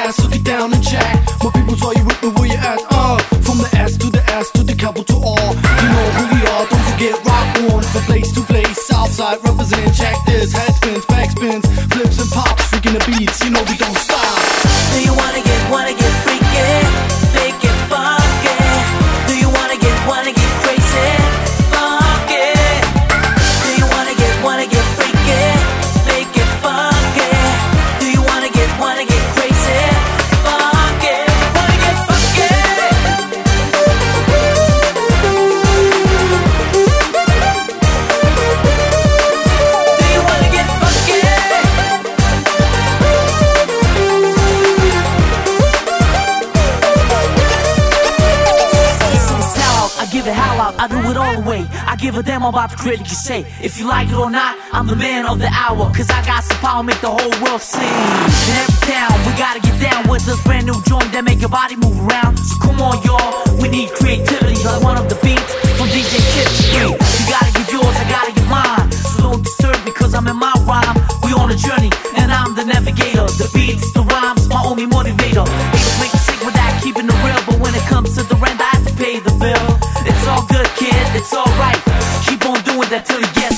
fast, so get down and check. My people saw you with me, where you at? From the S to the S to the capital R. You know who we are, don't forget rock on. From place to place, Southside represent. Check this, head spins, back spins, flips and pops, freaking the beats. You know we don't stop. Do you wanna get freaky? Make it funky. Do you wanna get crazy? Funky. Do you wanna get freaky? Make it funky. Do you wanna get crazy? Funky. Wanna get funky? Do you wanna get funky? I give it how out, I do it all the way. I give a damn about the critic you say. If you like it or not, I'm the man of the hour. Cause I got some power, make the whole world sing. In every town, we gotta get down with this brand new joint that make your body move around. So come on y'all, we need creativity. Like one of the beats from DJ Chip. You gotta get yours, I gotta get mine. So don't disturb me cause I'm in my rhyme. We on a journey, and I'm the navigator. The beats, the rhymes, my only motivator. Haters make me sick with that, keeping it real. But when it comes to the rent, I have to pay the bill. It's all good, kid, it's alright. Keep on doing that till you get